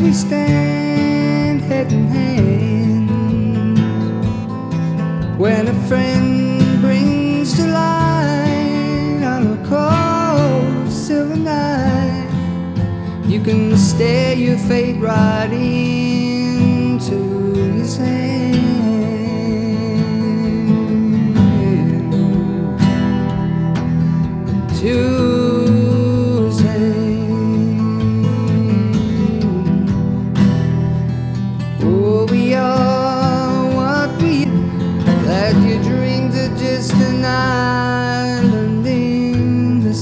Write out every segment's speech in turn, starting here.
we stand head in hand. When a friend brings to light on a cold silver night, you can stare your fate right into his hand. To his hand. Oh, we are what we are, that your dreams are just an island in the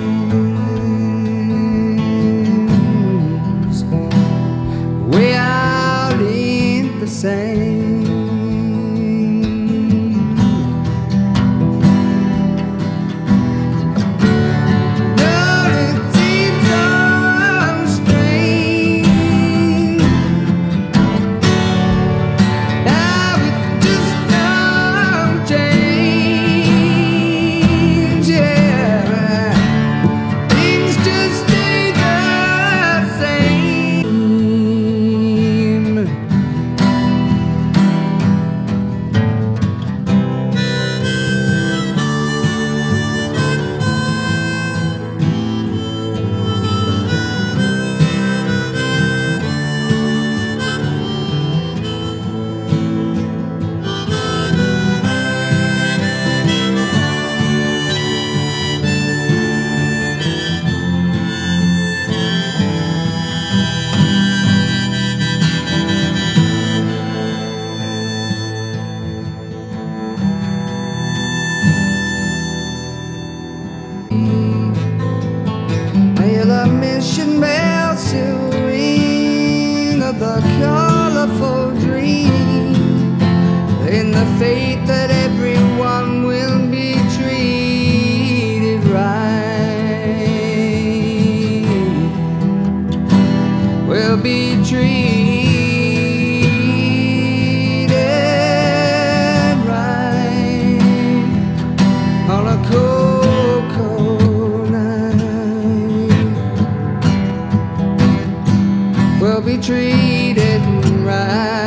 sands, way out in the sand. Mission bells to ring of the colorful dream, in the faith that everyone will be treated right, will be treated right on a cold, cold night. Will be treated right.